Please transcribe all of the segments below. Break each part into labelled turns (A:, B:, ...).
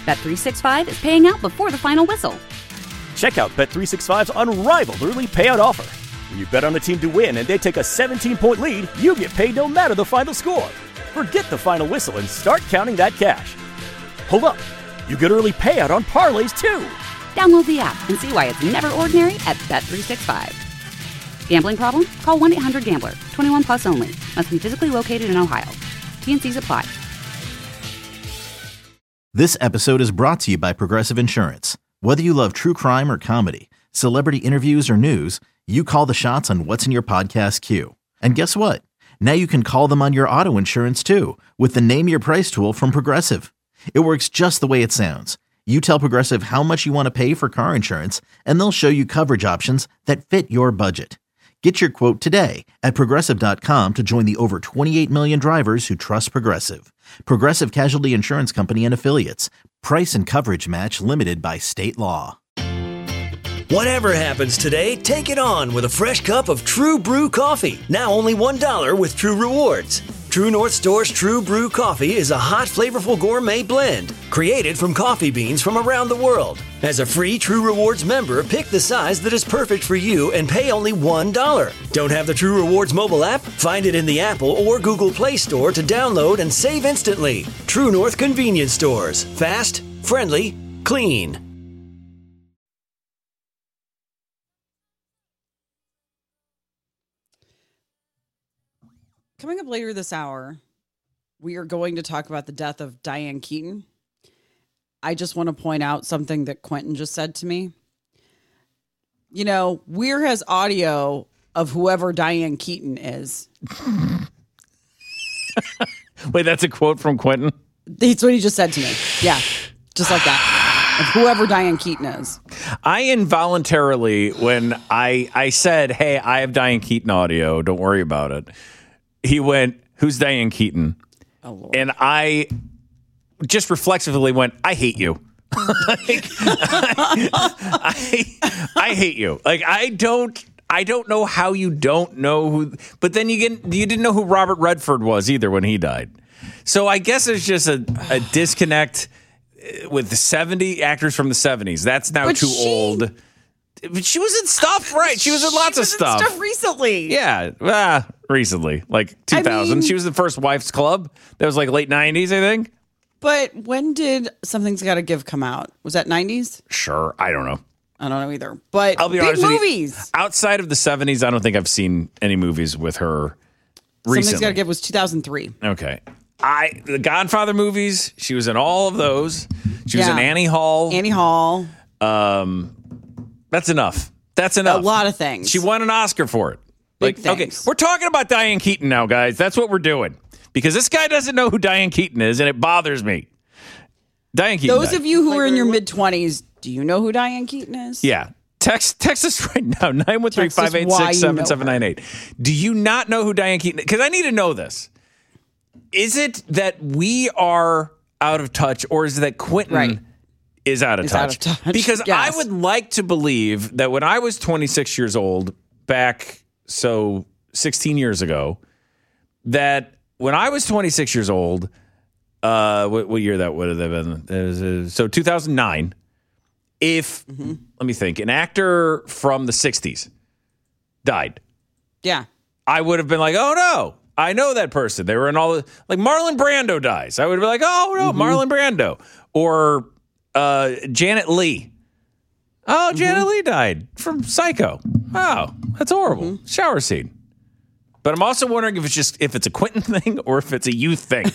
A: Bet365 is paying out before the final whistle.
B: Check out Bet365's unrivaled early payout offer. When you bet on a team to win and they take a 17-point lead, you get paid no matter the final score. Forget the final whistle and start counting that cash. Hold up. You get early payout on parlays, too.
A: Download the app and see why it's never ordinary at Bet365. Gambling problem? Call 1-800-GAMBLER. 21 plus only. Must be physically located in Ohio. T&Cs apply.
C: This episode is brought to you by Progressive Insurance. Whether you love true crime or comedy, celebrity interviews or news, you call the shots on what's in your podcast queue. And guess what? Now you can call them on your auto insurance too with the Name Your Price tool from Progressive. It works just the way it sounds. You tell Progressive how much you want to pay for car insurance, and they'll show you coverage options that fit your budget. Get your quote today at Progressive.com to join the over 28 million drivers who trust Progressive. Progressive Casualty Insurance Company and Affiliates. Price and coverage match limited by state law.
D: Whatever happens today, take it on with a fresh cup of True Brew coffee. Now only $1 with True Rewards. True North Store's True Brew coffee is a hot, flavorful gourmet blend created from coffee beans from around the world. As a free True Rewards member, pick the size that is perfect for you and pay only $1. Don't have the True Rewards mobile app? Find it in the Apple or Google Play Store to download and save instantly. True North Convenience Stores. Fast, friendly, clean.
E: Coming up later this hour, we are going to talk about the death of Diane Keaton. I just want to point out something that Quentin just said to me. You know, Weir has audio of whoever Diane Keaton is.
F: Wait, that's a quote from Quentin?
E: That's what he just said to me. Yeah, just like that. Of whoever Diane Keaton is.
F: I involuntarily, when I said, hey, I have Diane Keaton audio, don't worry about it. He went, who's Diane Keaton?
E: Oh, Lord.
F: And I just reflexively went, I hate you. Like, I hate you. Like, I don't know how you don't know who, but then you didn't know who Robert Redford was either when he died. So I guess it's just a disconnect with the 70 actors from the 70s. That's now too old. But she was in stuff, right? She was in lots of stuff.
E: Stuff recently.
F: Yeah, recently, like 2000. She was the first Wife's Club. That was like late 90s, I think.
E: But when did Something's Gotta Give come out? Was that 90s?
F: Sure, I don't know.
E: I don't know either. But
F: I'll be
E: big
F: honest
E: movies.
F: With you, outside of the 70s, I don't think I've seen any movies with her recently.
E: Something's Gotta Give was 2003.
F: Okay. The Godfather movies, she was in all of those. She was in Annie Hall.
E: Annie Hall.
F: That's enough. That's enough.
E: A lot of things.
F: She won an Oscar for it.
E: Big
F: Like, okay,
E: things.
F: we're talking about Diane Keaton now, guys. That's what we're doing. Because this guy doesn't know who Diane Keaton is, and it bothers me. Diane Keaton.
E: Those of you who are in your mid-20s, do you know who Diane Keaton is?
F: Yeah. Text us right now, 913-586-7798. Do you not know who Diane Keaton is? Because I need to know this. Is it that we are out of touch, or is it that Quentin is out of touch? Because I would like to believe that when I was 26 years old, back 16 years ago, that when I was 26 years old, what year that would have been? So 2009. If, let me think, an actor from the 60s died.
E: Yeah.
F: I would have been like, oh no, I know that person. They were in all the, like Marlon Brando dies. I would be like, oh no, Marlon Brando. Or Janet Leigh. Oh, Janet Leigh died from Psycho. Oh, that's horrible. Shower scene. But I'm also wondering if it's a Quentin thing or if it's a youth thing.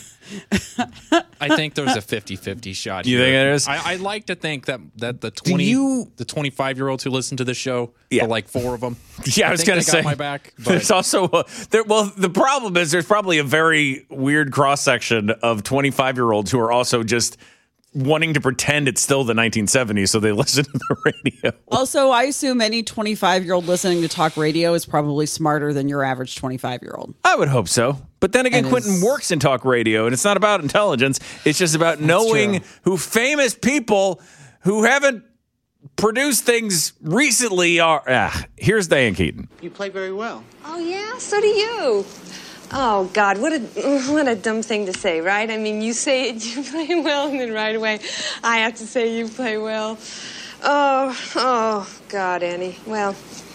G: I think there's a 50-50 shot.
F: You
G: here.
F: think there is?
G: I like to think that the 25-year-olds who listen to this show, the like 4 of them.
F: Yeah, I was going to say.
G: Got my back. But
F: there's also the problem is there's probably a very weird cross section of 25-year-olds who are also just wanting to pretend it's still the 1970s, so they listen to the radio.
E: Also, I assume any 25-year-old listening to talk radio is probably smarter than your average 25-year-old.
F: I would hope so. But then again, Quentin works in talk radio, and it's not about intelligence. It's just about knowing who famous people who haven't produced things recently are. Here's Diane Keaton.
H: You play very well.
I: Oh, yeah? So do you.
H: Oh, God, what a dumb thing to say, right? I mean, you say it, you play well, and then right away I have to say you play well. Oh, God, Annie. Well,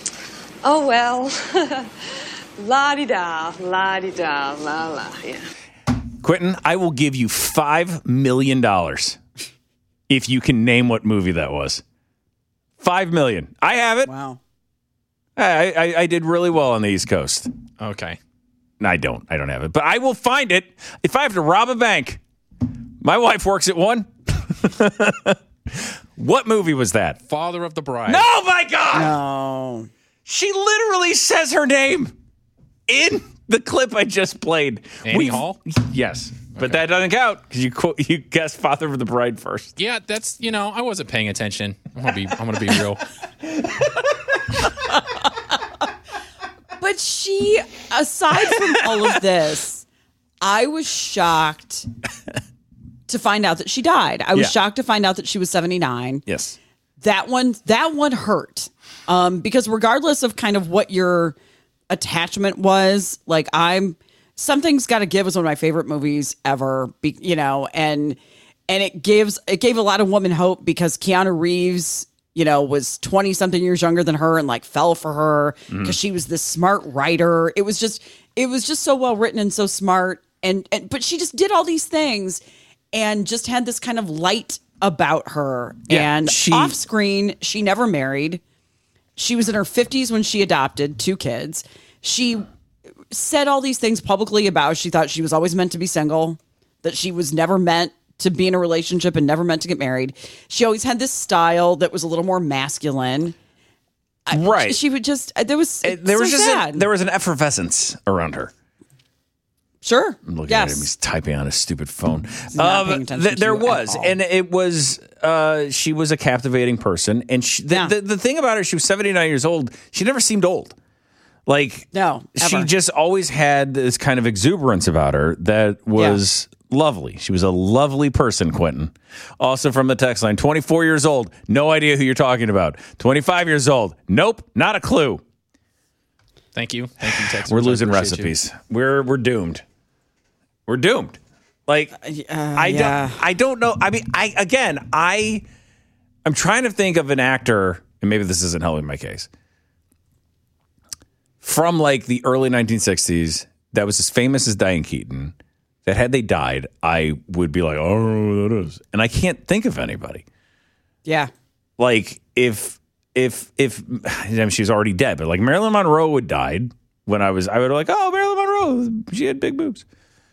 H: la-di-da, la-di-da, la-la, yeah.
F: Quentin, I will give you $5 million if you can name what movie that was. $5 million. I have it.
E: Wow.
F: I did really well on the East Coast.
G: Okay.
F: I don't have it, but I will find it if I have to rob a bank. My wife works at one. What movie was that?
G: Father of the Bride.
F: No, my God!
E: No.
F: She literally says her name in the clip I just played.
G: Annie Hall?
F: Yes, but that doesn't count because you guessed Father of the Bride first.
G: Yeah, that's, I wasn't paying attention. I'm gonna be real.
E: But she, aside from all of this, I was shocked to find out that she died. I was shocked to find out that she was 79.
F: Yes.
E: That one hurt. Because regardless of kind of what your attachment was, like Something's Gotta Give was one of my favorite movies ever, and it gave a lot of women hope because Keanu Reeves, was 20 something years younger than her and like fell for her because she was this smart writer. It was just so well written and so smart. But she just did all these things and just had this kind of light about her. Yeah, and off screen, she never married. She was in her 50s when she adopted 2 kids. She said all these things publicly about she thought she was always meant to be single, that she was never meant to be in a relationship and never meant to get married. She always had this style that was a little more masculine.
F: Right.
E: She would just, there was
F: an effervescence around her.
E: Sure.
F: I'm looking at him. He's typing on his stupid phone.
E: There
F: was, and it was. She was a captivating person, and the thing about her, she was 79 years old. She never seemed old.
E: No, ever.
F: She just always had this kind of exuberance about her that was lovely. She was a lovely person, Quentin. Also from the text line, 24 years old, no idea who you're talking about. 25 years old, nope, not a clue.
G: Thank you, Texas.
F: We're losing recipes. We're doomed. We're doomed. I don't know. I mean, I'm trying to think of an actor, and maybe this isn't helping my case, from the early 1960s that was as famous as Diane Keaton, that had they died, I would be like, oh, that is. And I can't think of anybody.
E: Yeah.
F: If she was already dead, but Marilyn Monroe had died when I would be oh, Marilyn Monroe, she had big boobs.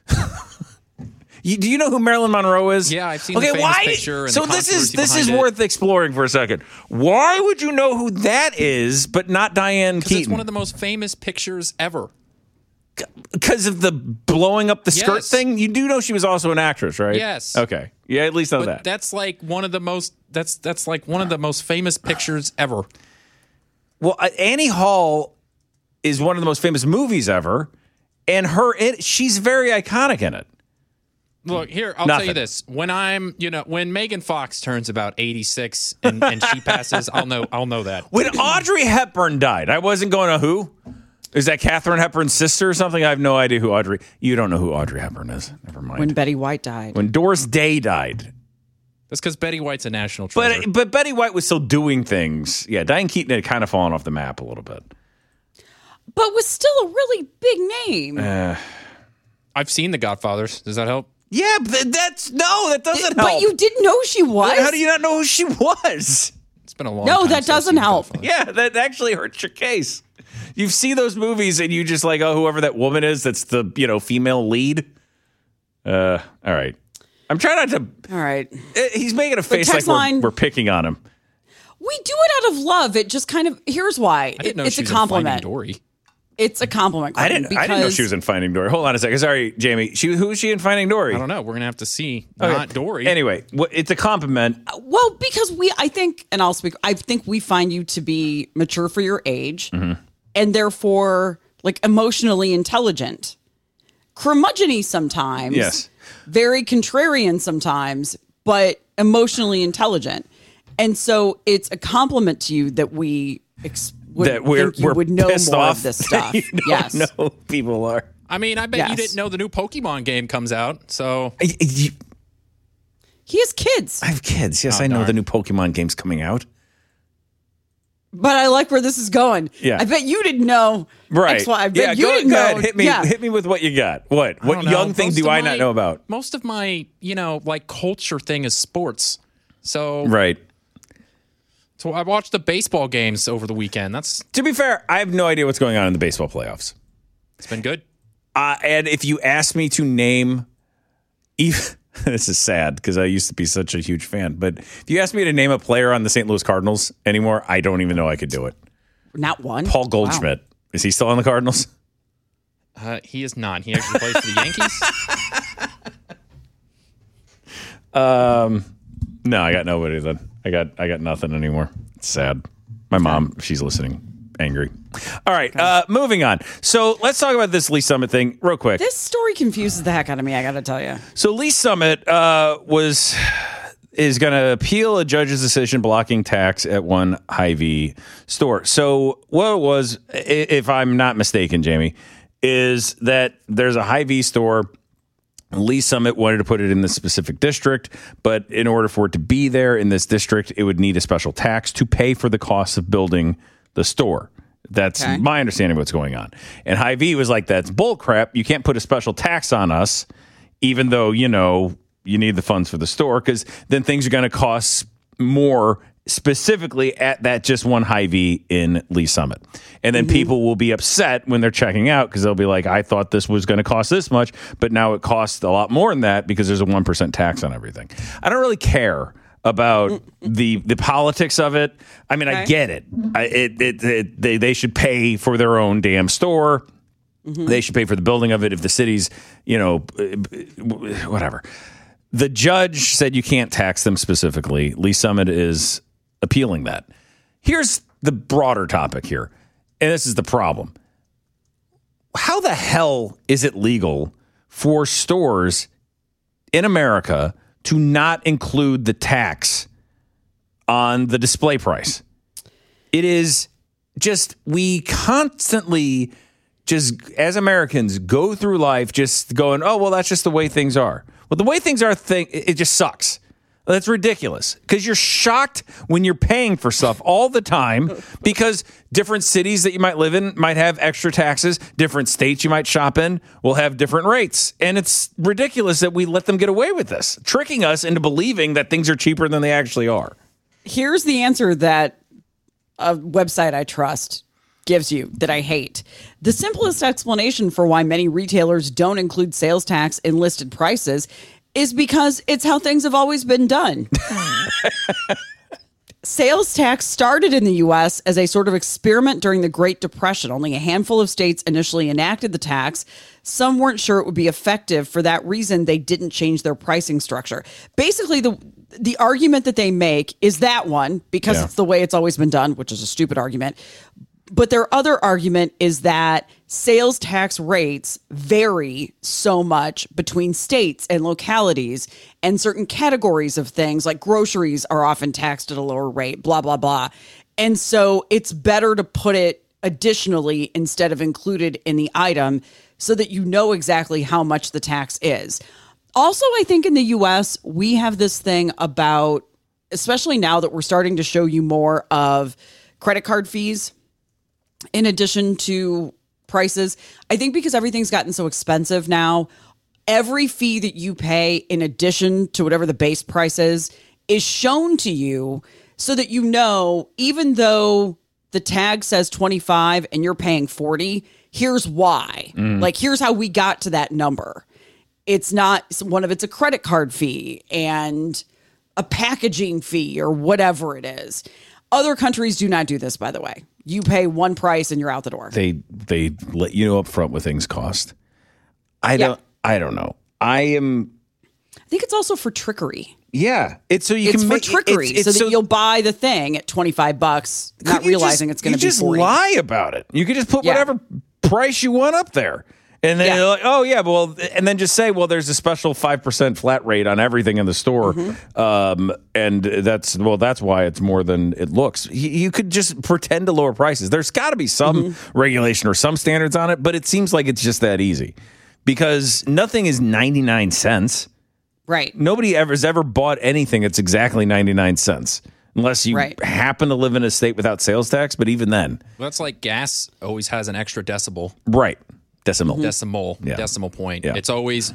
F: Do you know who Marilyn Monroe is?
G: Yeah, I've seen the famous picture. And
F: so this is worth exploring for a second. Why would you know who that is, but not Diane Keaton?
G: It's one of the most famous pictures ever.
F: Because of the blowing up the skirt thing? You do know she was also an actress, right?
G: Yes.
F: Okay. Yeah, at least know that.
G: That's one of the most. That's one of the most famous pictures ever.
F: Well, Annie Hall is one of the most famous movies ever, and she's very iconic in it.
G: Look, here, I'll tell you this. When when Megan Fox turns about 86 and she passes, I'll know that.
F: When Audrey Hepburn died, I wasn't going to who? Is that Katharine Hepburn's sister or something? I have no idea who Audrey. You don't know who Audrey Hepburn is. Never mind.
E: When Betty White died.
F: When Doris Day died.
G: That's because Betty White's a national treasure.
F: But Betty White was still doing things. Yeah, Diane Keaton had kind of fallen off the map a little bit.
E: But was still a really big name.
G: I've seen The Godfathers. Does that help?
F: Yeah, that doesn't help.
E: But you didn't know who she was?
F: How do you not know who she was?
G: It's been a long time.
E: No, that doesn't help.
F: Yeah, that actually hurts your case. You see those movies and you just whoever that woman is that's the, female lead. All right. I'm trying not to.
E: All right.
F: He's making a face we're picking on him.
E: We do it out of love. It just kind of, here's why.
G: I didn't know
E: it's
G: she was
E: a compliment.
G: In Finding Dory.
E: It's a compliment.
F: I didn't know she was in Finding Dory. Hold on a second. Sorry, Jamie. Who is she in Finding Dory?
G: I don't know. We're going to have to see. Okay. Not Dory.
F: Anyway, it's a compliment.
E: Well, because I think we find you to be mature for your age and therefore emotionally intelligent. Curmudgeon-y sometimes.
F: Yes.
E: Very contrarian sometimes, but emotionally intelligent. And so it's a compliment to you that we would know more
F: off
E: of this stuff.
F: Yes. No, people are.
G: I mean, I bet you didn't know the new Pokemon game comes out. So
E: he has kids.
F: I have kids. Yes, I know the new Pokemon game's coming out.
E: But I like where this is going.
F: Yeah.
E: I bet you didn't know.
F: Right.
E: I bet you didn't know.
F: Hit me with what you got. What young thing do I not know about?
G: Most of my, like culture thing is sports. So
F: right.
G: So I watched the baseball games over the weekend.
F: To be fair, I have no idea what's going on in the baseball playoffs.
G: It's been good.
F: And if you ask me to name, this is sad because I used to be such a huge fan, but if you ask me to name a player on the St. Louis Cardinals anymore, I don't even know I could do it.
E: Not one?
F: Paul Goldschmidt. Wow. Is he still on the Cardinals?
G: He is not. He actually plays for the Yankees.
F: No, I got nobody then. I got nothing anymore. It's sad. My mom, she's listening. Angry. All right, moving on. So let's talk about this Lee Summit thing real quick.
E: This story confuses the heck out of me, I got to tell you.
F: So Lee Summit is going to appeal a judge's decision blocking tax at one Hy-Vee store. So what it was, if I'm not mistaken, Jamie, is that there's a Hy-Vee store. Lee Summit wanted to put it in this specific district, but in order for it to be there in this district, it would need a special tax to pay for the cost of building the store. That's my understanding of what's going on. And Hy-Vee was like, that's bull crap. You can't put a special tax on us, even though, you need the funds for the store, because then things are going to cost more specifically at that just one Hy-Vee in Lee Summit. And then people will be upset when they're checking out because they'll be like, I thought this was going to cost this much, but now it costs a lot more than that because there's a 1% tax on everything. I don't really care about the politics of it. I mean, I get it. They should pay for their own damn store. They should pay for the building of it if the city's, whatever. The judge said you can't tax them specifically. Lee Summit is appealing that. Here's the broader topic here, and this is the problem. How the hell is it legal for stores in America to not include the tax on the display price? It is just, we constantly just, as Americans, go through life just going, oh, well, that's just the way things are. Well, the way things are, it just sucks. That's ridiculous because you're shocked when you're paying for stuff all the time because different cities that you might live in might have extra taxes. Different states you might shop in will have different rates. And it's ridiculous that we let them get away with this, tricking us into believing that things are cheaper than they actually are.
E: Here's the answer that a website I trust gives you that I hate. The simplest explanation for why many retailers don't include sales tax in listed prices is because it's how things have always been done. Sales tax started in the U.S. as a sort of experiment during the Great Depression. Only a handful of states initially enacted the tax. Some weren't sure it would be effective. For that reason, they didn't change their pricing structure. Basically, the argument that they make is that one, because it's the way it's always been done, which is a stupid argument. But their other argument is that sales tax rates vary so much between states and localities, and certain categories of things like groceries are often taxed at a lower rate, blah, blah, blah. And so it's better to put it additionally instead of included in the item so that you know exactly how much the tax is. Also, I think in the US, we have this thing about, especially now that we're starting to show you more of credit card fees in addition to prices. I think because everything's gotten so expensive now, every fee that you pay in addition to whatever the base price is shown to you so that you know, even though the tag says 25 and you're paying 40, here's why. Like, here's how we got to that number. It's not one of it's a credit card fee and a packaging fee or whatever it is. Other countries do not do this, by the way. You pay one price and you're out the door.
F: They let you know up front what things cost. I don't know. I
E: think it's also for trickery.
F: Yeah, it's so you
E: it's
F: can
E: for
F: make
E: trickery,
F: it's
E: so that you'll buy the thing at $25, not realizing it's going to be $40.
F: You just lie about it. You can just put whatever price you want up there, And then you're like, oh, yeah, well, and then just say, well, there's a special 5% flat rate on everything in the store. And that's why it's more than it looks. You could just pretend to lower prices. There's got to be some regulation or some standards on it, but it seems like it's just that easy because nothing is 99 cents.
E: Right.
F: Nobody has ever bought anything that's exactly 99 cents. Unless you happen to live in a state without sales tax, but even then.
G: Well, that's like gas always has an extra decibel.
F: Right. Decimal point. Yeah.
G: It's always,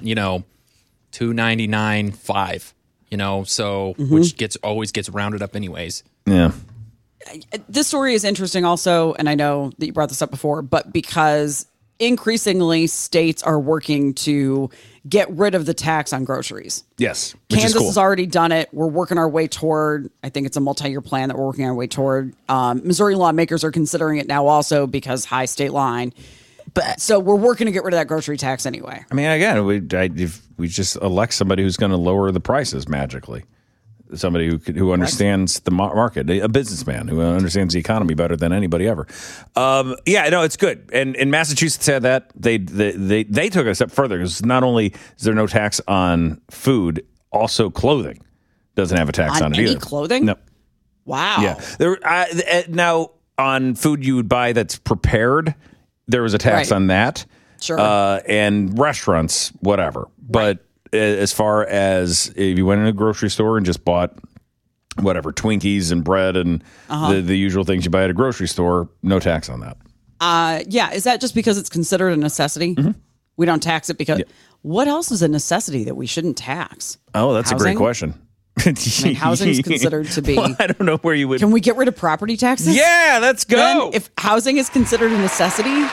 G: $2.99.5, so which always gets rounded up anyways.
F: Yeah.
E: This story is interesting also, and I know that you brought this up before, but because increasingly states are working to get rid of the tax on groceries.
F: Yes.
E: Kansas has already done it. We're working our way toward, I think it's a multi-year plan that we're working our way toward. Missouri lawmakers are considering it now also because high state line. So we're working to get rid of that grocery tax anyway.
F: I mean, again, if we just elect somebody who's going to lower the prices magically. Somebody who understands the market, a businessman who understands the economy better than anybody ever. It's good. And Massachusetts had that. They took it a step further because not only is there no tax on food, also clothing doesn't have a tax on it either.
E: Clothing?
F: No.
E: Wow.
F: Yeah. Now on food you would buy that's prepared, there was a tax on that.
E: Sure.
F: And restaurants, whatever. But as far as if you went in a grocery store and just bought whatever, Twinkies and bread and the usual things you buy at a grocery store, no tax on that.
E: Is that just because it's considered a necessity? Mm-hmm. We don't tax it because what else is a necessity that we shouldn't tax?
F: Oh, that's housing? A great question.
E: Housing is considered to be...
F: Well, I don't know where you would...
E: Can we get rid of property taxes?
F: Yeah, let's go.
E: Then if housing is considered a necessity...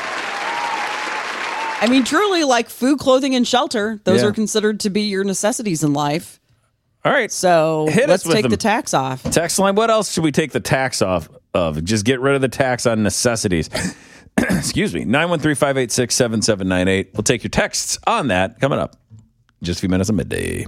E: I mean, truly, like food, clothing, and shelter, those are considered to be your necessities in life.
F: All right.
E: So let's take the tax off.
F: Text line, what else should we take the tax off of? Just get rid of the tax on necessities. Excuse me. 913-586-7798. We'll take your texts on that coming up just a few minutes of midday.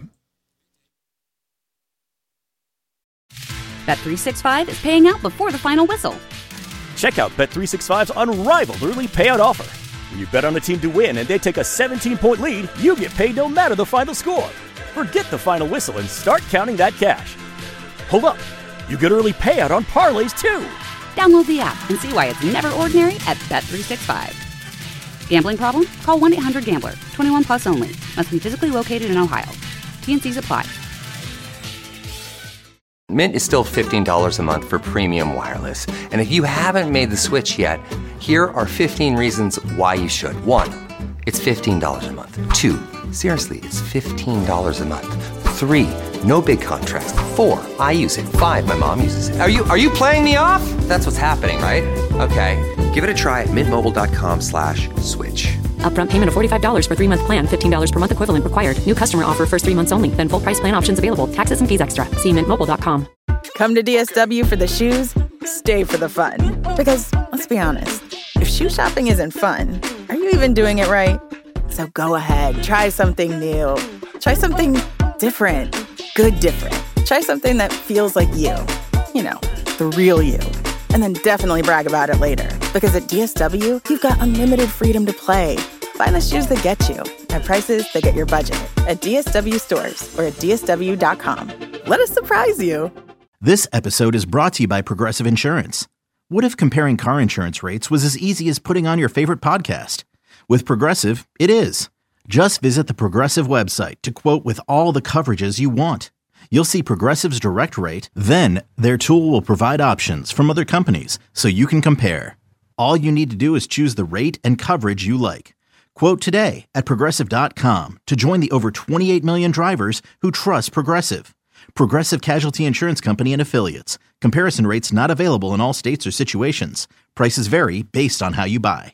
A: Bet365 is paying out before the final whistle.
B: Check out Bet365's unrivaled early payout offer. When you bet on a team to win and they take a 17-point lead, you get paid no matter the final score. Forget the final whistle and start counting that cash. Hold up. You get early payout on parlays, too.
A: Download the app and see why it's never ordinary at Bet365. Gambling problem? Call 1-800-GAMBLER. 21 plus only. Must be physically located in Ohio. T&Cs apply.
I: Mint is still $15 a month for premium wireless. And if you haven't made the switch yet, here are 15 reasons why you should. 1, it's $15 a month. 2, seriously, it's $15 a month. 3, no big contrast. 4, I use it. 5, my mom uses it. Are you playing me off? That's what's happening, right? Okay, give it a try at mintmobile.com/switch.
J: Upfront payment of $45 for 3-month plan. $15 per month equivalent required. New customer offer first 3 months only. Then full price plan options available. Taxes and fees extra. See mintmobile.com.
K: Come to DSW for the shoes, stay for the fun. Because, let's be honest, if shoe shopping isn't fun, are you even doing it right? So go ahead, try something new. Try something different. Good different. Try something that feels like you. You know, the real you. And then definitely brag about it later. Because at DSW, you've got unlimited freedom to play. Find the shoes that get you at prices that get your budget at DSW stores or at DSW.com. Let us surprise you.
C: This episode is brought to you by Progressive Insurance. What if comparing car insurance rates was as easy as putting on your favorite podcast? With Progressive, it is. Just visit the Progressive website to quote with all the coverages you want. You'll see Progressive's direct rate, then their tool will provide options from other companies so you can compare. All you need to do is choose the rate and coverage you like. Quote today at Progressive.com to join the over 28 million drivers who trust Progressive. Progressive Casualty Insurance Company and Affiliates. Comparison rates not available in all states or situations. Prices vary based on how you buy.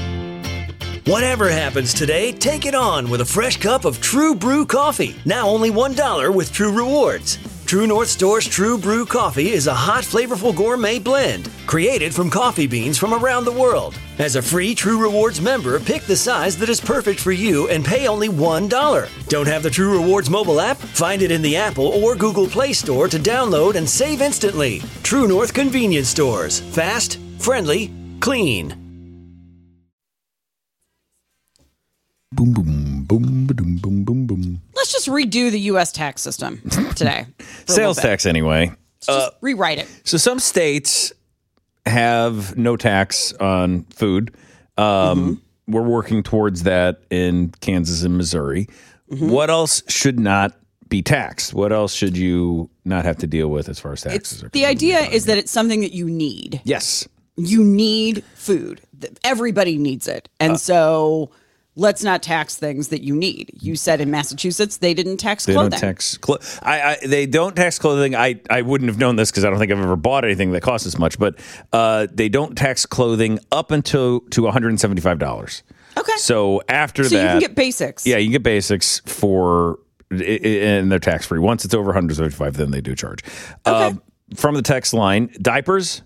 D: Whatever happens today, take it on with a fresh cup of True Brew coffee. Now only $1 with True Rewards. True North Store's True Brew coffee is a hot, flavorful gourmet blend created from coffee beans from around the world. As a free True Rewards member, pick the size that is perfect for you and pay only $1. Don't have the True Rewards mobile app? Find it in the Apple or Google Play Store to download and save instantly. True North Convenience Stores. Fast, friendly, clean.
F: Boom, boom, boom, boom, boom, boom, boom.
E: Let's just redo the U.S. tax system today.
F: Sales tax, anyway.
E: Just rewrite it.
F: So some states have no tax on food. We're working towards that in Kansas and Missouri. What else should not be taxed? What else should you not have to deal with as far as taxes are concerned?
E: The idea is that it's something that you need.
F: Yes.
E: You need food. Everybody needs it. And so let's not tax things that you need. You said in Massachusetts they didn't tax clothing.
F: They don't tax clothing. I wouldn't have known this because I don't think I've ever bought anything that costs as much, but they don't tax clothing up until to $175.
E: Okay.
F: So after that,
E: you can get basics.
F: Yeah, you can get basics and they're tax free. Once it's over 175, then they do charge.
E: Okay.
F: From the text line, diapers.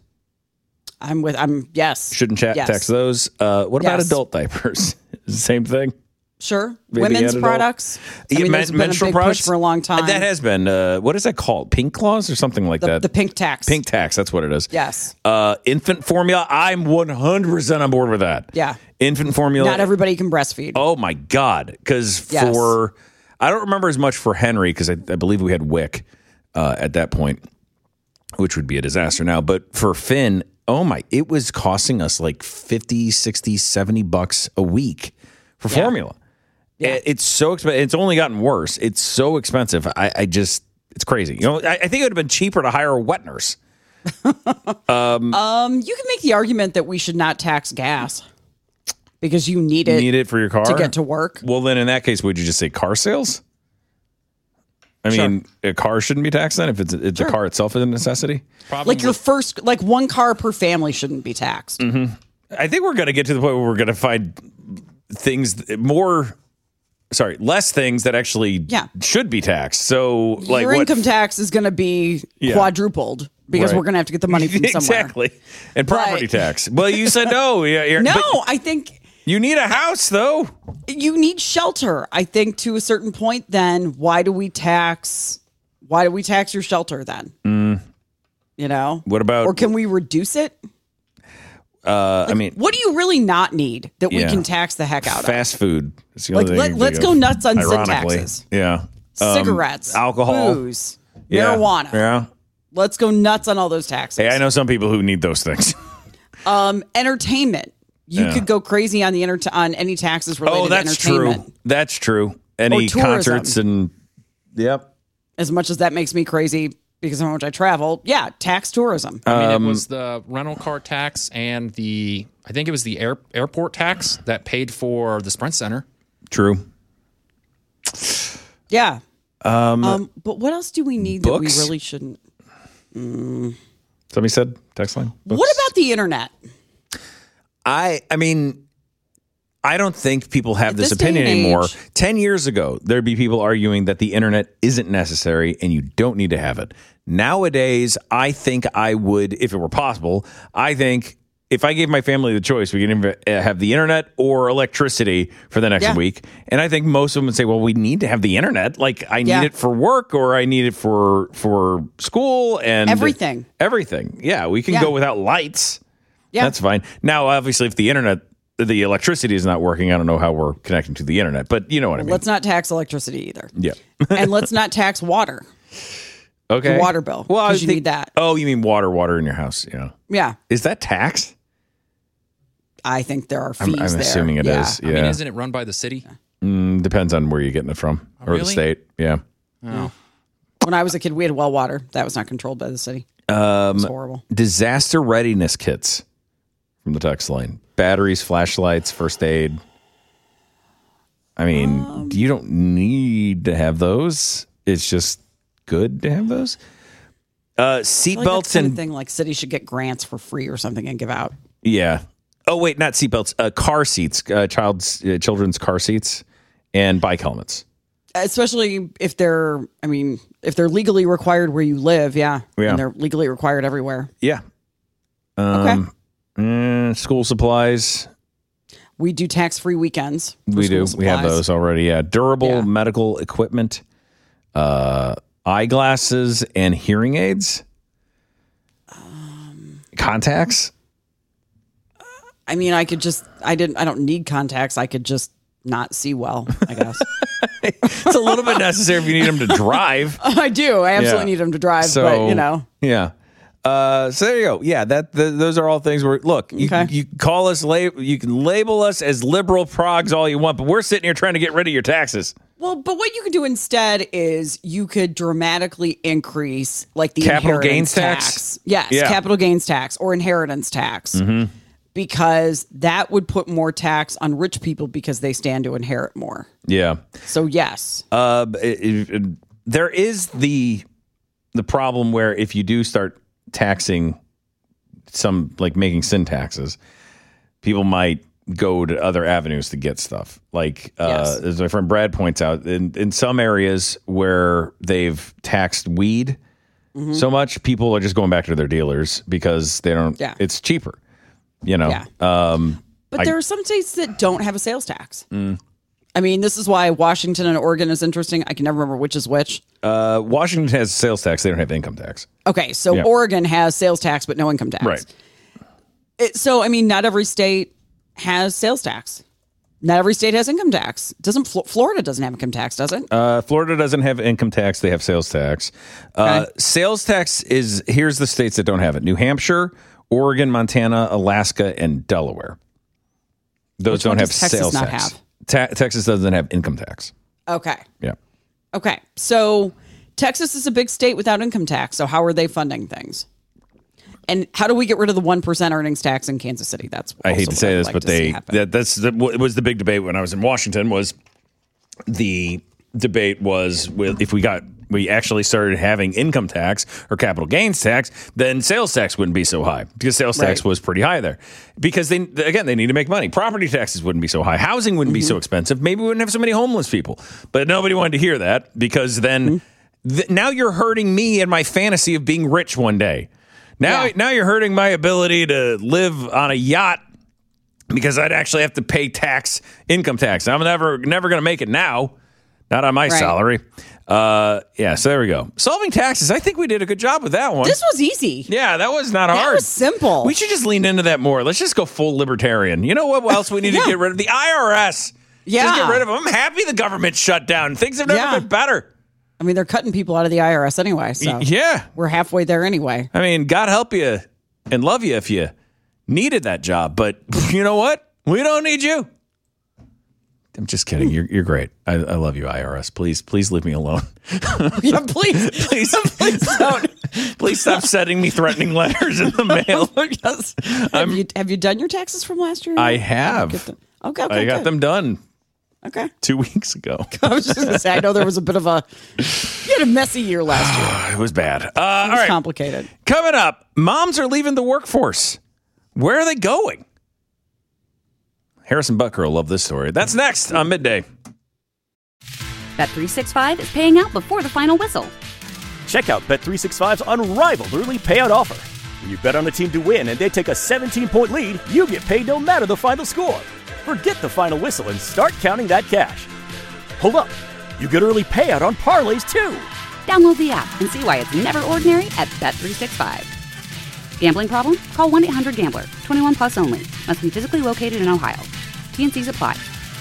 E: Yes.
F: Shouldn't tax those. What about adult diapers? Same thing.
E: Sure.
F: Maybe
E: Women's products.
F: Menstrual products
E: push for a long time.
F: That has been. What is that called? Pink laws or something like that?
E: The pink tax.
F: Pink tax. That's what it is.
E: Yes.
F: Infant formula. I'm 100% on board with that.
E: Yeah.
F: Infant formula.
E: Not everybody can breastfeed.
F: Oh my God. Because I don't remember as much for Henry because I believe we had WIC at that point, which would be a disaster now. But for Finn, it was costing us like $50, $60, $70 a week for formula. Yeah. It's so expensive. It's only gotten worse. It's so expensive. It's crazy. I think it would have been cheaper to hire a wet nurse.
E: You can make the argument that we should not tax gas because you need it
F: for your car
E: to get to work.
F: Well, then in that case, would you just say car sales? I mean, a car shouldn't be taxed then if the car itself is a necessity.
E: Like one car per family shouldn't be taxed.
F: Mm-hmm. I think we're going to get to the point where we're going to find less things that actually should be taxed. So,
E: your income tax is going to be quadrupled because we're going to have to get the money from somewhere.
F: Exactly. And property tax. Well, you said no.
E: I think
F: you need a house, though.
E: You need shelter. I think to a certain point, then why do we tax your shelter then?
F: What about,
E: or can we reduce it? What do you really not need that we can tax the heck out of?
F: Fast food. It's the only thing
E: let's go nuts on zip taxes.
F: Yeah.
E: Cigarettes,
F: alcohol,
E: booze, marijuana.
F: Yeah.
E: Let's go nuts on all those taxes.
F: Hey, I know some people who need those things.
E: Entertainment. You could go crazy on on any taxes related to entertainment.
F: True. That's true. Any concerts and
E: as much as that makes me crazy because of how much I travel, tax tourism.
G: It was the rental car tax and I think it was the airport tax that paid for the Sprint Center.
F: True.
E: Yeah. But what else do we need that we really shouldn't?
F: Somebody said text line. Books.
E: What about the internet?
F: I don't think people have this opinion anymore. 10 years ago, there'd be people arguing that the internet isn't necessary and you don't need to have it. Nowadays, I think I would, if it were possible, I think if I gave my family the choice, we could have the internet or electricity for the next week. And I think most of them would say, well, we need to have the internet. Like I need it for work or I need it for school and
E: everything.
F: Yeah, we can go without lights. Yeah. That's fine. Now, obviously, if the electricity is not working, I don't know how we're connecting to the internet, but you know what I mean.
E: Let's not tax electricity either.
F: Yeah.
E: And let's not tax water.
F: Okay.
E: The water bill. Well, you need that.
F: Oh, you mean water in your house? Yeah.
E: Yeah.
F: Is that tax?
E: I think there are fees there.
F: I'm assuming it is. Yeah.
G: I mean, isn't it run by the city?
F: Depends on where you're getting it from or the state. Yeah.
E: Oh. When I was a kid, we had well water. That was not controlled by the city. It was horrible.
F: Disaster readiness kits from the text line. Batteries, flashlights, first aid. I mean, you don't need to have those. It's just good to have those. Seatbelts
E: and thing like cities should get grants for free or something and give out.
F: Yeah. Oh wait, not seatbelts. Car seats, children's car seats, and bike helmets.
E: Especially if they're legally required where you live. Yeah. And they're legally required everywhere.
F: Yeah. Okay. School supplies.
E: We do tax-free weekends.
F: We do. We have those already. Yeah. Durable medical equipment, eyeglasses and hearing aids, contacts.
E: I mean, I don't need contacts. I could just not see well, I guess.
F: It's a little bit necessary if you need them to drive.
E: I do. I absolutely need them to drive,
F: so,
E: but, you know.
F: Yeah. So there you go. Yeah, those are all things where, look, you call us, you can label us as liberal progs all you want, but we're sitting here trying to get rid of your taxes.
E: Well, but what you could do instead is you could dramatically increase like the
F: capital gains tax.
E: Yes, capital gains tax or inheritance tax.
F: Mm-hmm.
E: Because that would put more tax on rich people because they stand to inherit more.
F: Yeah.
E: So yes.
F: There is the problem where if you do start taxing some, like making sin taxes, people might go to other avenues to get stuff. Like as my friend Brad points out, in some areas where they've taxed weed so much, people are just going back to their dealers because they don't. Yeah. It's cheaper. You know,
E: but there are some states that don't have a sales tax. I mean, this is why Washington and Oregon is interesting. I can never remember which is which.
F: Washington has sales tax. They don't have income tax.
E: Okay, so Oregon has sales tax, but no income tax.
F: Right.
E: So, I mean, not every state has sales tax. Not every state has income tax. Florida doesn't have income tax, does it?
F: Florida doesn't have income tax. They have sales tax. Sales tax is, here's the states that don't have it. New Hampshire, Oregon, Montana, Alaska, and Delaware. Those don't have sales tax. Texas doesn't have income tax.
E: Okay.
F: Yeah.
E: Okay. So Texas is a big state without income tax. So how are they funding things? And how do we get rid of the 1% earnings tax in Kansas City? That's
F: I hate to say this, but what was the big debate when I was in Washington was the debate was with if we actually started having income tax or capital gains tax, then sales tax wouldn't be so high because sales tax was pretty high there because they need to make money. Property taxes wouldn't be so high. Housing wouldn't be so expensive. Maybe we wouldn't have so many homeless people, but nobody wanted to hear that because then now you're hurting me and my fantasy of being rich one day. Now you're hurting my ability to live on a yacht because I'd actually have to pay income tax. I'm never going to make it now. Not on my salary. So there we go. Solving taxes. I think we did a good job with that one.
E: This was easy.
F: Yeah, that was not hard.
E: That was simple.
F: We should just lean into that more. Let's just go full libertarian. You know what else we need to get rid of? The IRS.
E: Yeah.
F: Just get rid of them. I'm happy the government shut down. Things have never been better.
E: I mean, they're cutting people out of the IRS anyway. So we're halfway there anyway.
F: I mean, God help you and love you if you needed that job. But you know what? We don't need you. I'm just kidding. You're great. I love you, IRS. Please leave me alone.
E: Yeah, please don't.
F: Please stop sending me threatening letters in the mail.
E: Have you done your taxes from last year?
F: I have.
E: Okay.
F: I got them done.
E: Okay.
F: 2 weeks ago.
E: I was just going to say, I know there was a bit of you had a messy year last year.
F: It was bad.
E: It was complicated.
F: Coming up, moms are leaving the workforce. Where are they going? Harrison Butker will love this story. That's next on Midday.
A: Bet365 is paying out before the final whistle.
B: Check out Bet365's unrivaled early payout offer. When you bet on a team to win and they take a 17-point lead, you get paid no matter the final score. Forget the final whistle and start counting that cash. Hold up. You get early payout on parlays, too.
A: Download the app and see why it's never ordinary at Bet365. Gambling problem? Call 1-800-GAMBLER. 21 plus only. Must be physically located in Ohio. T&Cs apply.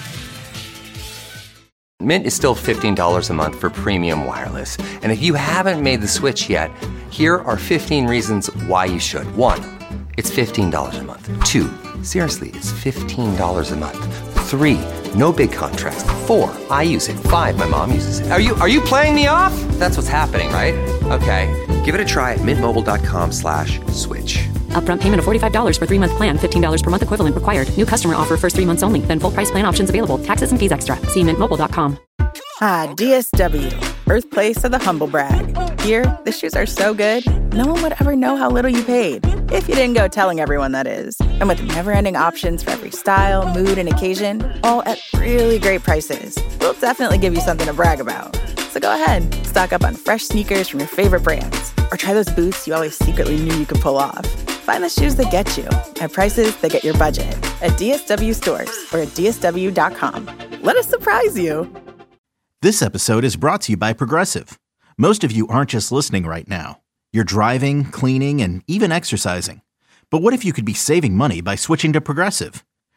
I: Mint is still $15 a month for premium wireless. And if you haven't made the switch yet, here are 15 reasons why you should. 1, it's $15 a month. 2, seriously, it's $15 a month. 3, no big contrast. 4, I use it. 5, my mom uses it. Are you playing me off? That's what's happening, right? Okay, give it a try at mintmobile.com/switch.
J: Upfront payment of $45 for 3-month plan. $15 per month equivalent required. New customer offer first 3 months only. Then full price plan options available. Taxes and fees extra. See mintmobile.com.
K: DSW, birthplace of the humble brag. Here, the shoes are so good, no one would ever know how little you paid. If you didn't go telling everyone, that is. And with never-ending options for every style, mood, and occasion, all at really great prices, we'll definitely give you something to brag about. So go ahead, stock up on fresh sneakers from your favorite brands, or try those boots you always secretly knew you could pull off. Find the shoes that get you at prices that get your budget at DSW stores or at DSW.com. Let us surprise you.
C: This episode is brought to you by Progressive. Most of you aren't just listening right now. You're driving, cleaning, and even exercising. But what if you could be saving money by switching to Progressive?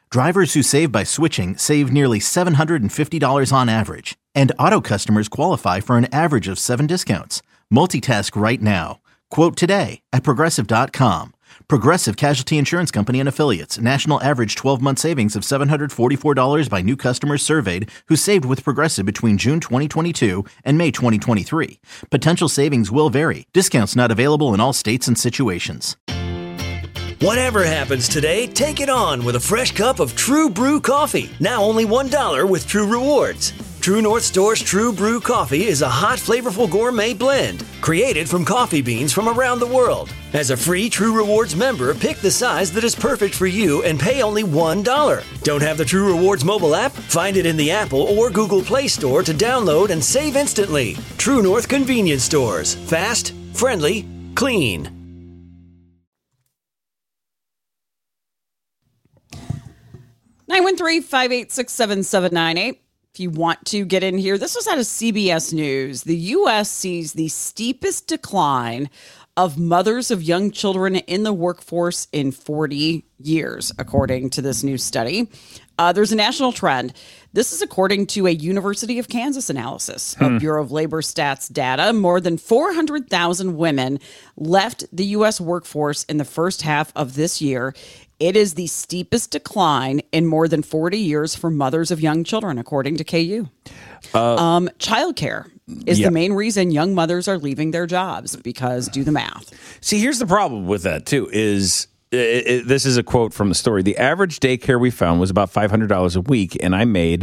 C: Drivers who save by switching save nearly $750 on average. And Auto customers qualify for an average of 7 discounts. Multitask right now. Quote today at Progressive.com. Progressive Casualty Insurance Company and Affiliates. National average 12-month savings of $744 by new customers surveyed who saved with Progressive between June 2022 and May 2023. Potential savings will vary. Discounts not available in all states and situations.
D: Whatever happens today, take it on with a fresh cup of True Brew coffee. Now only $1 with True Rewards. True North Store's True Brew coffee is a hot, flavorful gourmet blend created from coffee beans from around the world. As a free True Rewards member, pick the size that is perfect for you and pay only $1. Don't have the True Rewards mobile app? Find it in the Apple or Google Play Store to download and save instantly. True North Convenience Stores. Fast, friendly, clean.
E: 913-586-7798. If you want to get in here, this was out of CBS News. The U.S. sees the steepest decline of mothers of young children in the workforce in 40 years, according to this new study. There's a national trend. This is according to a University of Kansas analysis of Bureau of Labor Stats data. More than 400,000 women left the U.S. workforce in the first half of this year. It is the steepest decline in more than 40 years for mothers of young children, according to KU. Childcare is the main reason young mothers are leaving their jobs, because do the math.
F: See, here's the problem with that, too, is this is a quote from the story. The average daycare we found was about $500 a week, and I made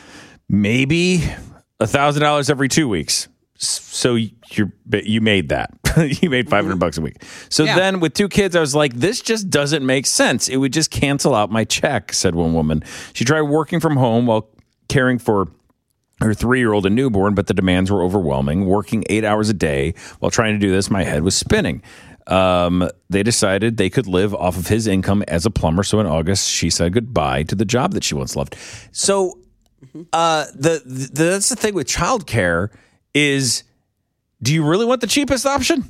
F: maybe $1,000 every 2 weeks. So you made that. You made $500 a week. So then with 2 kids, I was like, this just doesn't make sense. It would just cancel out my check, said one woman. She tried working from home while caring for her 3-year-old and newborn, but the demands were overwhelming. Working 8 hours a day while trying to do this, my head was spinning. They decided they could live off of his income as a plumber. So in August, she said goodbye to the job that she once loved. So that's the thing with childcare is, do you really want the cheapest option?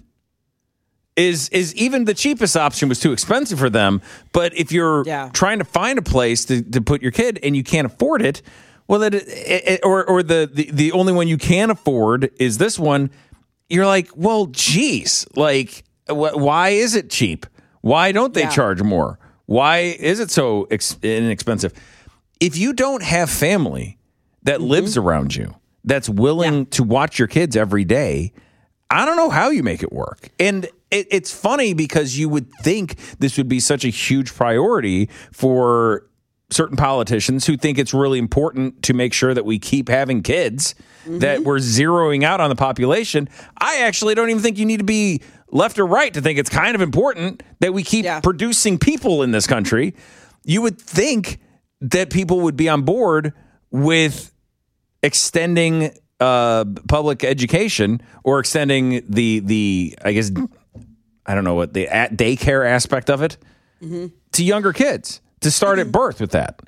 F: Is even the cheapest option was too expensive for them. But if you're trying to find a place to put your kid and you can't afford it, well, the only one you can afford is this one. You're like, well, geez, like, why is it cheap? Why don't they charge more? Why is it so inexpensive? If you don't have family that lives around you, that's willing to watch your kids every day, I don't know how you make it work. And it's funny because you would think this would be such a huge priority for certain politicians who think it's really important to make sure that we keep having kids, that we're zeroing out on the population. I actually don't even think you need to be left or right to think it's kind of important that we keep producing people in this country. You would think that people would be on board with extending public education or extending the I guess, I don't know what the daycare aspect of it to younger kids, to start at birth with that.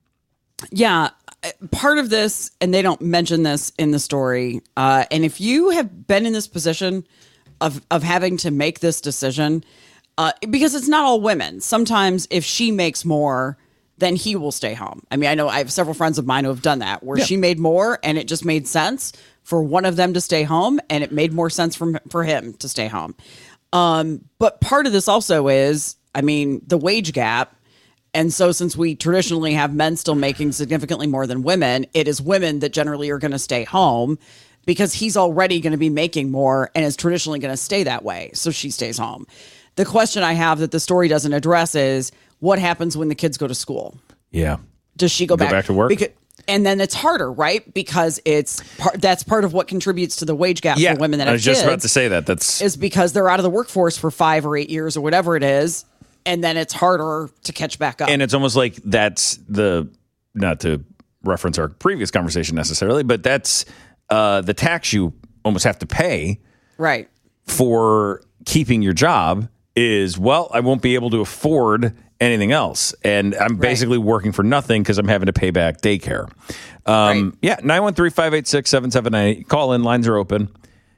E: Yeah. Part of this, and they don't mention this in the story, and if you have been in this position of having to make this decision, because it's not all women. Sometimes if she makes more, then he will stay home. I mean, I know I have several friends of mine who have done that, where she made more and it just made sense for one of them to stay home, and it made more sense for him to stay home. But part of this also is, I mean, the wage gap. And so since we traditionally have men still making significantly more than women, it is women that generally are going to stay home because he's already going to be making more and is traditionally going to stay that way. So she stays home. The question I have that the story doesn't address is, what happens when the kids go to school?
F: Yeah.
E: Does she go back
F: to work?
E: And then it's harder, right? Because that's part of what contributes to the wage gap for women that have kids.
F: I was just about to say that.
E: Is because they're out of the workforce for 5 or 8 years or whatever it is. And then it's harder to catch back up.
F: And it's almost like that's not to reference our previous conversation necessarily, but that's the tax you almost have to pay for keeping your job is, well, I won't be able to afford anything else. And I'm basically working for nothing because I'm having to pay back daycare. 913-586-7798. Call in. Lines are open.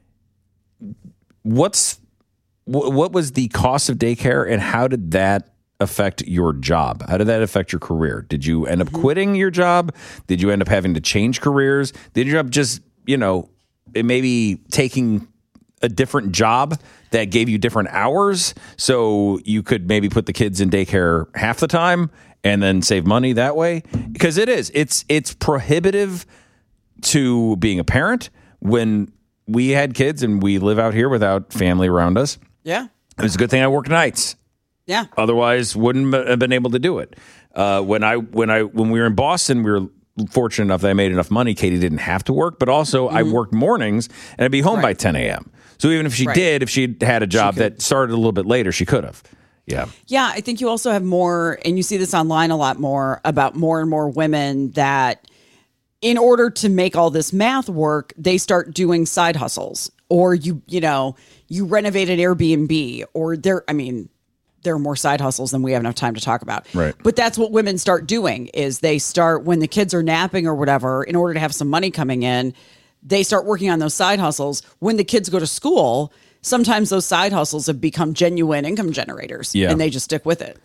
F: What was the cost of daycare, and how did that affect your job? How did that affect your career? Did you end up quitting your job? Did you end up having to change careers? Did you end up just, maybe taking a different job that gave you different hours so you could maybe put the kids in daycare half the time and then save money that way? Because it's prohibitive to being a parent when we had kids and we live out here without family around us.
E: Yeah.
F: It was a good thing I worked nights.
E: Yeah.
F: Otherwise, wouldn't have been able to do it. When we were in Boston, we were fortunate enough that I made enough money. Katie didn't have to work, but also I worked mornings and I'd be home by 10 a.m. So even if she did, if she had a job that started a little bit later, she could have. Yeah. Yeah.
E: I think you also have more, and you see this online a lot more, about more and more women that in order to make all this math work, they start doing side hustles, or you renovate an Airbnb, or there are more side hustles than we have enough time to talk about.
F: Right.
E: But that's what women start doing, is they start, when the kids are napping or whatever, in order to have some money coming in, they start working on those side hustles. When the kids go to school, sometimes those side hustles have become genuine income generators, and they just stick with it.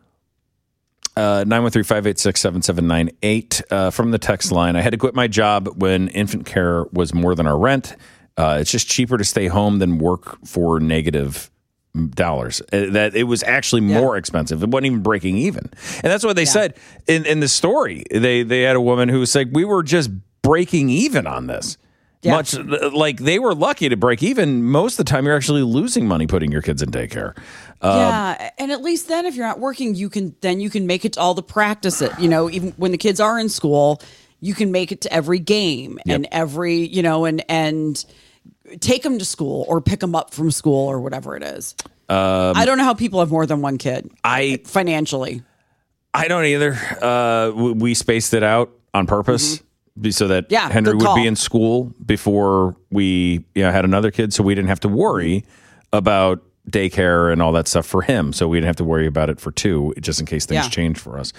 F: 913-586-7798 from the text line. I had to quit my job when infant care was more than our rent. It's just cheaper to stay home than work for negative dollars. That it was actually more expensive. It wasn't even breaking even. And that's what they said in the story. They had a woman who was like, we were just breaking even on this. Yeah. Much like they were lucky to break even. Most of the time, you're actually losing money putting your kids in daycare.
E: And at least then, if you're not working, you can make it to all the practice. Even when the kids are in school, you can make it to every game and every and take them to school or pick them up from school or whatever it is. I don't know how people have more than one kid. Financially,
F: I don't either. We spaced it out on purpose. So that Henry would be in school before we had another kid, so we didn't have to worry about daycare and all that stuff for him. So we didn't have to worry about it for two, just in case things change for us.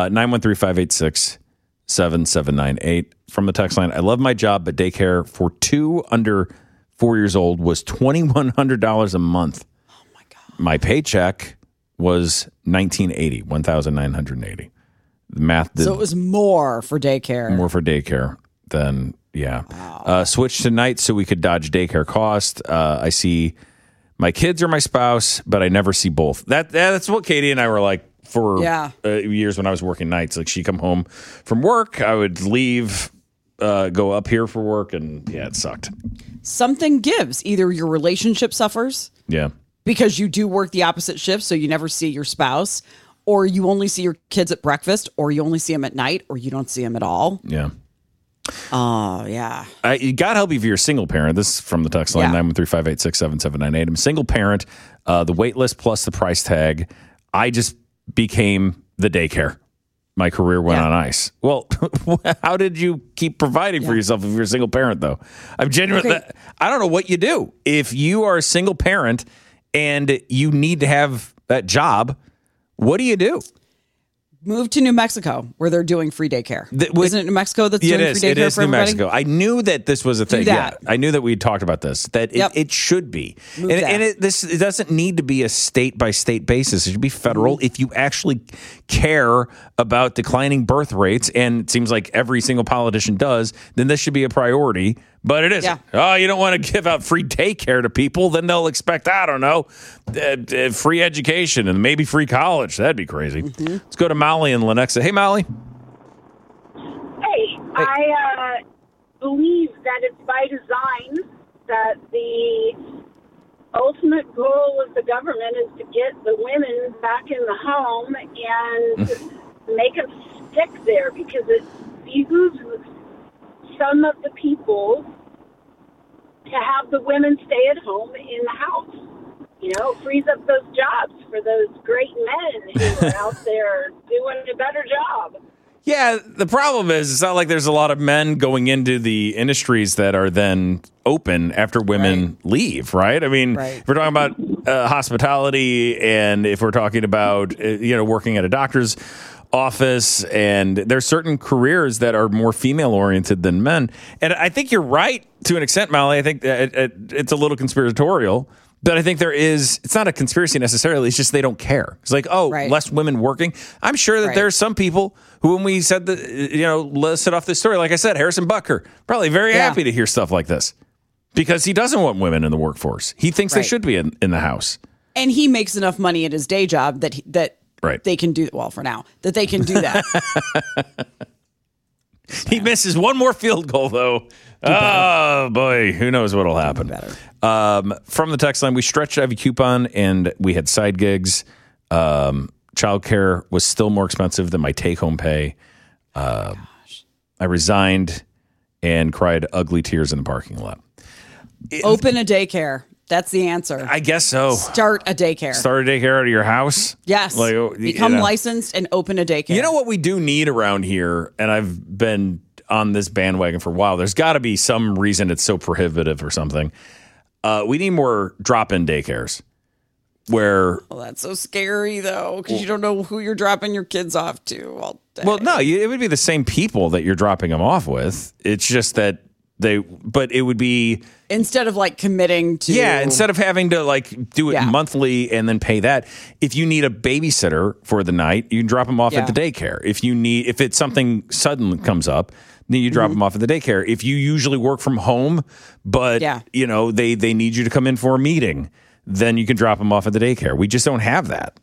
F: 913-586-7798 from the text line. I love my job, but daycare for 2 under 4 years old was $2,100 a month.
E: Oh my God.
F: My paycheck was $1,980. The math did,
E: so it was more for daycare.
F: More for daycare than, Wow. Switched to nights so we could dodge daycare cost. I see my kids or my spouse, but I never see both. That's what Katie and I were like for years when I was working nights. Like, she'd come home from work, I would leave, go up here for work, and it sucked.
E: Something gives. Either your relationship suffers.
F: Yeah.
E: Because you do work the opposite shift, so you never see your spouse. Or you only see your kids at breakfast, or you only see them at night, or you don't see them at all.
F: Yeah.
E: Oh, yeah.
F: God help you if you're a single parent. This is from the text line, 913-586-7798. I'm a single parent, the wait list plus the price tag. I just became the daycare. My career went on ice. Well, how did you keep providing for yourself if you're a single parent, though? I'm genuinely, I don't know what you do. If you are a single parent and you need to have that job, what do you do?
E: Move to New Mexico, where they're doing free daycare. Isn't it New Mexico that's doing free daycare?
F: It is
E: for
F: New
E: everybody?
F: Mexico. I knew that this was a thing. Yeah, I knew that we talked about this. That it should be, it doesn't need to be a state by state basis. It should be federal. If you actually care about declining birth rates, and it seems like every single politician does, then this should be a priority. But it isn't. Yeah. Oh, you don't want to give out free daycare to people, then they'll expect, I don't know, free education and maybe free college. That'd be crazy. Let's go to Molly in Lenexa. Hey, Molly.
L: Hey, I believe that it's by design that the ultimate goal of the government is to get the women back in the home and make them stick there, because it behooves some of the people to have the women stay at home in the house. Frees up those jobs for those great men who are out there doing a better job.
F: Yeah, the problem is it's not like there's a lot of men going into the industries that are then open after women leave, right? I mean, if we're talking about hospitality, and if we're talking about, working at a doctor's office, and there's certain careers that are more female oriented than men. And I think you're right to an extent, Molly. I think it's a little conspiratorial, But I think it's not a conspiracy necessarily. It's just they don't care. It's like, less women working. I'm sure that there's some people who, when we said listed off this story, like I said, Harrison Butker, probably very happy to hear stuff like this because he doesn't want women in the workforce. He thinks they should be in the house.
E: And he makes enough money at his day job that they can do, for now, that they can do that.
F: He misses one more field goal, though. Oh, boy. Who knows what'll happen. From the text line, we stretched Ivy coupon and we had side gigs. Childcare was still more expensive than my take-home pay. I resigned and cried ugly tears in the parking lot.
E: Open a daycare. That's the answer.
F: I guess so.
E: Start a daycare.
F: Start a daycare out of your house?
E: Yes. Become licensed and open a daycare.
F: You know what we do need around here, and I've been on this bandwagon for a while. There's got to be some reason it's so prohibitive or something. We need more drop-in daycares where...
E: Well, that's so scary, though, because you don't know who you're dropping your kids off to all day.
F: Well, no, it would be the same people that you're dropping them off with. It's just that but it would be...
E: Instead of committing to...
F: Yeah, instead of having to do it monthly and then pay that. If you need a babysitter for the night, you can drop them off at the daycare. If it's something sudden comes up, then you drop them off at the daycare. If you usually work from home, but they need you to come in for a meeting, then you can drop them off at the daycare. We just don't have that.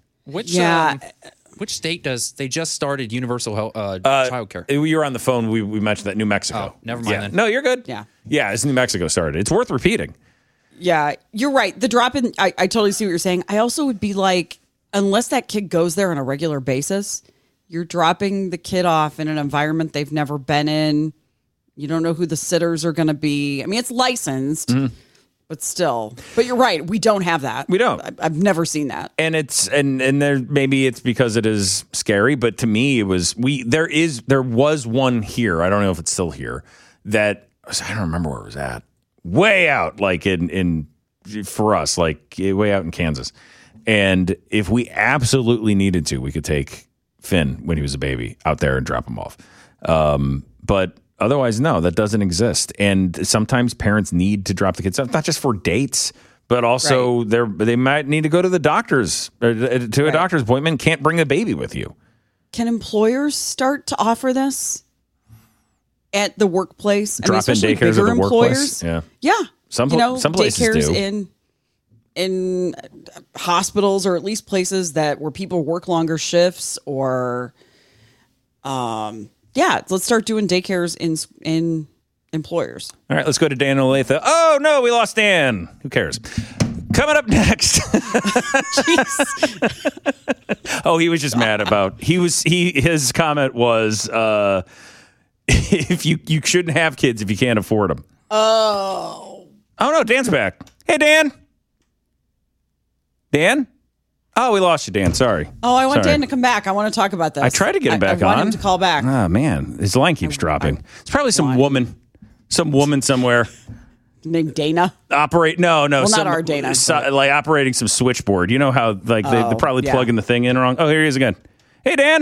G: Which state they just started universal childcare?
F: You were on the phone. We mentioned that New Mexico.
G: Oh, never mind then.
F: No, you're good.
E: Yeah.
F: Yeah, it's New Mexico started. It's worth repeating.
E: Yeah, you're right. The drop-in, I totally see what you're saying. I also would be like, unless that kid goes there on a regular basis, you're dropping the kid off in an environment they've never been in. You don't know who the sitters are going to be. I mean, it's licensed. Mm-hmm. But still, you're right. We don't have that.
F: We don't.
E: I've never seen that.
F: And there maybe it's because it is scary, but to me it was there was one here. I don't know if it's still here. That I don't remember where it was at. Way out, in for us, way out in Kansas. And if we absolutely needed to, we could take Finn when he was a baby out there and drop him off. But otherwise, no, that doesn't exist. And sometimes parents need to drop the kids off, not just for dates, but also they might need to go to the doctor's or to a doctor's appointment. Can't bring a baby with you.
E: Can employers start to offer this at the workplace?
F: Drop-in daycares at the workplace.
E: Yeah.
F: Some places
E: daycares
F: do.
E: in hospitals, or at least places where people work longer shifts, or let's start doing daycares in employers.
F: All right, let's go to Dan Olathe. Oh, no, we lost Dan. Who cares? Coming up next. Oh, he was just mad about... His comment was, if you shouldn't have kids if you can't afford them.
E: Oh,
F: no, Dan's back. Hey, Dan. Dan? Oh, we lost you, Dan. Sorry.
E: Oh, I want Dan to come back. I want to talk about this.
F: I tried to get him back on.
E: I want him to call back.
F: Oh, man. His line keeps dropping. It's probably some woman somewhere.
E: Named Dana?
F: No.
E: Well, not our Dana.
F: Operating some switchboard. You know how they probably plugging the thing in wrong. Oh, here he is again. Hey, Dan.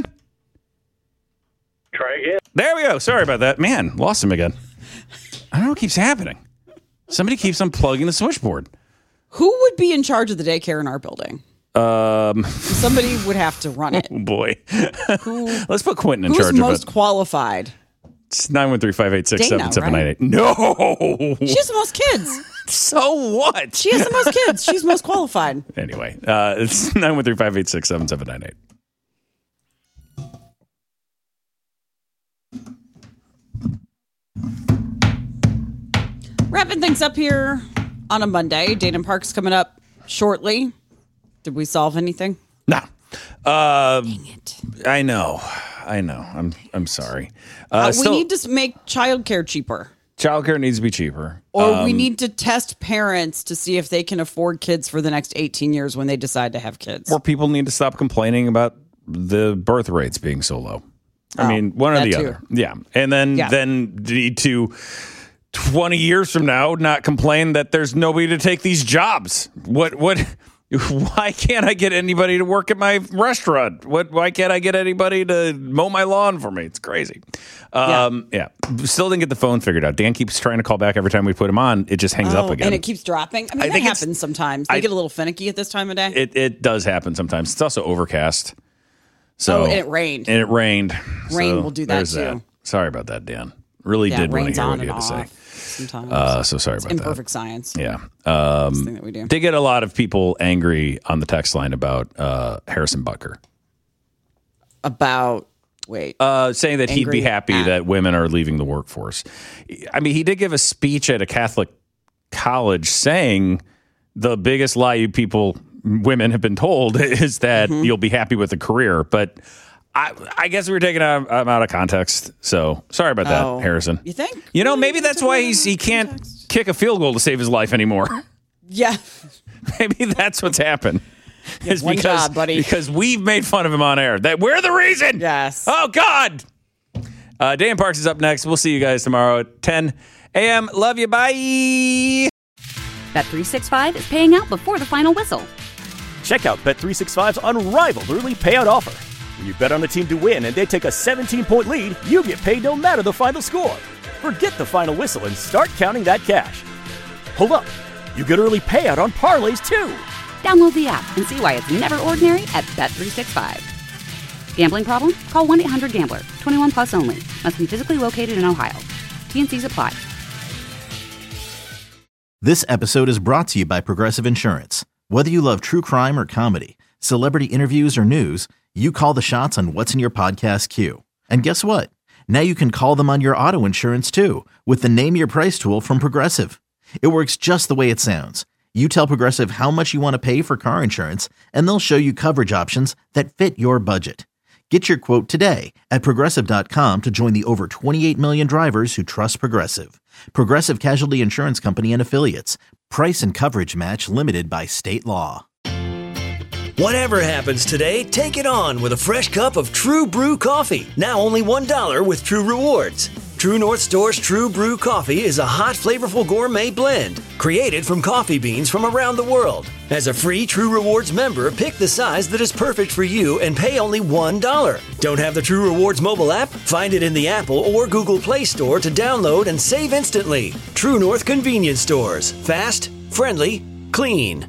M: Try again.
F: There we go. Sorry about that. Man, lost him again. I don't know what keeps happening. Somebody keeps unplugging the switchboard.
E: Who would be in charge of the daycare in our building? Somebody would have to run it.
F: Oh boy. Let's put Quentin in charge of it.
E: Who's most qualified?
F: It's 913-586-7798. No.
E: She has the most kids.
F: So what?
E: She has the most kids. She's most qualified.
F: Anyway, it's 913-586-7798.
E: Wrapping things up here on a Monday. Dayton Park's coming up shortly. Did we solve anything?
F: No.
E: Dang it.
F: I know. I'm sorry.
E: We need to make childcare cheaper.
F: Childcare needs to be cheaper.
E: Or we need to test parents to see if they can afford kids for the next 18 years when they decide to have kids.
F: Or people need to stop complaining about the birth rates being so low. I mean, one or the other. Yeah. And then need to 20 years from now not complain that there's nobody to take these jobs. What Why can't I get anybody to work at my restaurant? Why can't I get anybody to mow my lawn for me? It's crazy. Yeah. Still didn't get the phone figured out. Dan keeps trying to call back every time we put him on. It just hangs up again.
E: And it keeps dropping. I mean, that happens sometimes. They get a little finicky at this time of day.
F: It does happen sometimes. It's also overcast. So
E: and it rained.
F: Rain
E: will do that too.
F: That. Sorry about that, Dan. Really did want to hear what you had to say.
E: Sometimes.
F: So sorry about that.
E: Imperfect science.
F: Yeah.
E: Thing that we do.
F: Did get a lot of people angry on the text line about Harrison Butker. Saying that he'd be happy that women are leaving the workforce. I mean, he did give a speech at a Catholic college saying the biggest lie women have been told is that you'll be happy with a career. But I guess we were taking him out of context. So sorry about that, Harrison.
E: You think?
F: Maybe that's why he can't kick a field goal to save his life anymore.
E: Yeah.
F: Maybe that's what's happened. It's
E: one job, buddy.
F: Because we've made fun of him on air. That we're the reason.
E: Yes.
F: Oh, God. Dan Parks is up next. We'll see you guys tomorrow at 10 a.m. Love you. Bye.
A: Bet365 is paying out before the final whistle.
B: Check out Bet365's unrivaled early payout offer. When you bet on a team to win and they take a 17-point lead, you get paid no matter the final score. Forget the final whistle and start counting that cash. Hold up. You get early payout on parlays, too.
A: Download the app and see why it's never ordinary at Bet365. Gambling problem? Call 1-800-GAMBLER. 21 plus only. Must be physically located in Ohio. T&Cs apply.
C: This episode is brought to you by Progressive Insurance. Whether you love true crime or comedy, celebrity interviews or news, you call the shots on what's in your podcast queue. And guess what? Now you can call them on your auto insurance too with the Name Your Price tool from Progressive. It works just the way it sounds. You tell Progressive how much you want to pay for car insurance, and they'll show you coverage options that fit your budget. Get your quote today at Progressive.com to join the over 28 million drivers who trust Progressive. Progressive Casualty Insurance Company and Affiliates. Price and coverage match limited by state law.
D: Whatever happens today, take it on with a fresh cup of True Brew coffee. Now only $1 with True Rewards. True North Store's True Brew coffee is a hot, flavorful gourmet blend created from coffee beans from around the world. As a free True Rewards member, pick the size that is perfect for you and pay only $1. Don't have the True Rewards mobile app? Find it in the Apple or Google Play Store to download and save instantly. True North Convenience Stores. Fast, friendly, clean.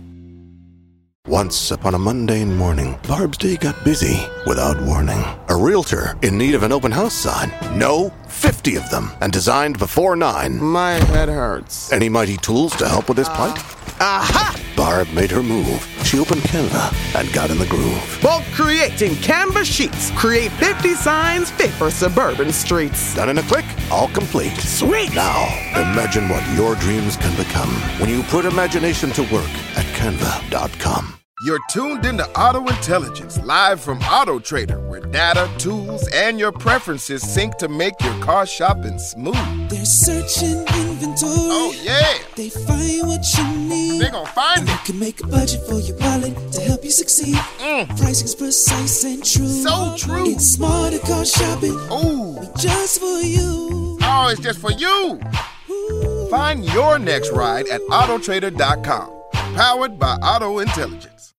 M: Once upon a mundane morning, Barb's day got busy without warning. A realtor in need of an open house sign. No, 50 of them, and designed before 9.
N: My head hurts.
M: Any mighty tools to help with his plight?
N: Aha!
M: Barb made her move. She opened Canva and got in the groove.
N: Bulk creating Canva sheets. Create 50 signs fit for suburban streets.
M: Done in a click, all complete.
N: Sweet!
M: Now, imagine what your dreams can become when you put imagination to work at Canva.com.
O: You're tuned into Auto Intelligence, live from Auto Trader, where data, tools, and your preferences sync to make your car shopping smooth.
P: They're searching inventory.
O: Oh, yeah.
P: They find what you need.
O: They're gonna find it.
P: You can make a budget for your wallet to help you succeed. Pricing's precise and true.
O: So true.
P: It's smarter car shopping.
O: Ooh.
P: Just for you.
O: Oh, it's just for you. Ooh. Find your next ride at Autotrader.com. Powered by Auto Intelligence.